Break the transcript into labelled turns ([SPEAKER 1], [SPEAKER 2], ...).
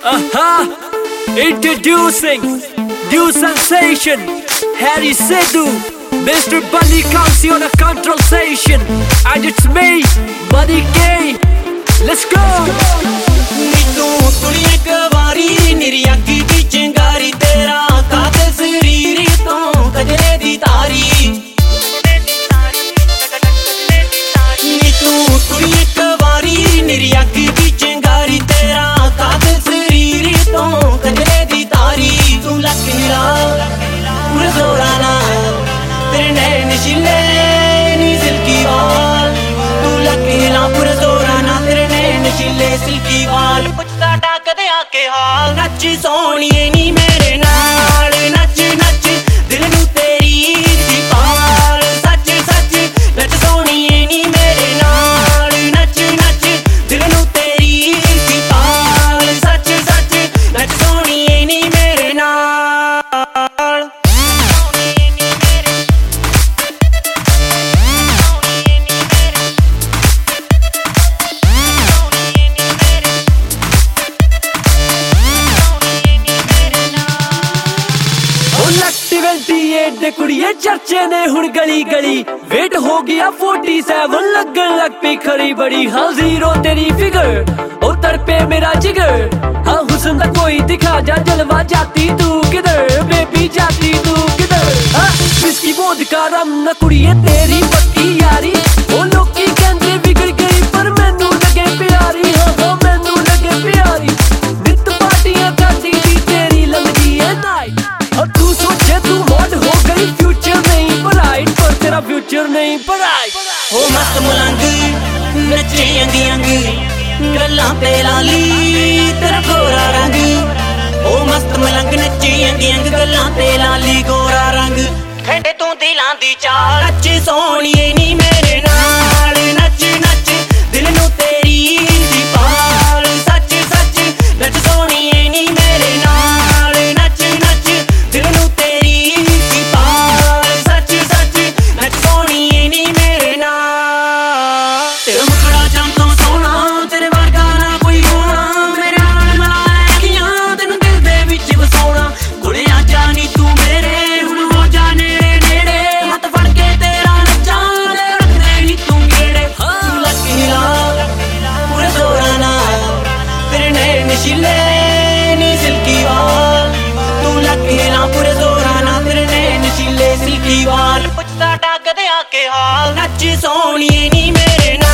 [SPEAKER 1] Introducing new sensation, Harry Sidhu, Mr. Bunny comes on a control station, and it's me, Buddy K. Let's go.
[SPEAKER 2] Neetu कुड़ी एक बारी मेरी अखी दी चिंगारी तेरा काते शरीर तो कजरे दी तारी नीतू कुड़ी एक बारी मेरी अखी दी चिंगारी तेरा काते शरीर तो कजरे दी तारी तू लकीरा पूरे जोराना तेरे नैन शिले नी सिल्की बाल तू लकीरा पूरे जोराना तेरे नैन शिले सिल्की बाल पुछता कदे आके हाल नच सोनिए नी मेरे नाल नच नच दिल नू तेरी दी पाल सच सच नच सोनिए नी मेरे नाल नच नच दिल नू तेरी दी पाल सच सच नच सोनिए नी मेरे नाल
[SPEAKER 1] दे कुड़िए चर्चे ने हुण गली गली वेट हो गया 47 लगन लग पे खरी बड़ी हाँ जीरो तेरी फिगर उतर पे मेरा जिगर हाँ हुस्न दा कोई दिखा जा जलवा जाती तू किधर बेबी जाती तू किधर हाँ इसकी बोध का रम न कुड़िए तेरी पक्की यारी ओ लोकी कहंदे बिगड़ गई पर मैनू लगे प्यारी हाँ हाँ मैनू लगे प्यारी नित पार्टियां करती थी तेरी लंघी है नाइट और तू सोचे तू मॉड हो गई फ्यूचर नहीं ब्राइट पर तेरा फ्यूचर नहीं ब्राइट
[SPEAKER 2] ओ मस्त मलंग नचे अंग अंग गल्लां पे लाली तेरा गोरा रंग ओ मस्त मलंग नचे अंग अंग गल्लां पे लाली गोरा रंग खेडे तू दिलां दी चाल नच सोनिए नी मेरे नाल नच नच दिल नू तेरी दी पाल सच सच नच सोनिए नी मेरे नाल नच नच दिल नू तेरी दी पाल सच सच नच सोनिए नी मेरे नाल तेरा मुखड़ा चमकों सोना तेरे वर्गा ना कोई होना मेरे नाल मलाए कियां तेनू दिल दे विच वसाउणा कोले आ जा नी तू मेरे हुण हो जा नेड़े नेड़े हत्थ फड़ के तेरा नच्चां ते रख दे नी तू गेड़े तू लकीरा पूरे जोरा नाल तेरे नैन शिले नी सिल्की वाल तू लकीरा पूरे जोरा नाल तेरे नैन शिले सिल्की वाल पुछदा कदे आके हाल नच सोनिए नी मेरे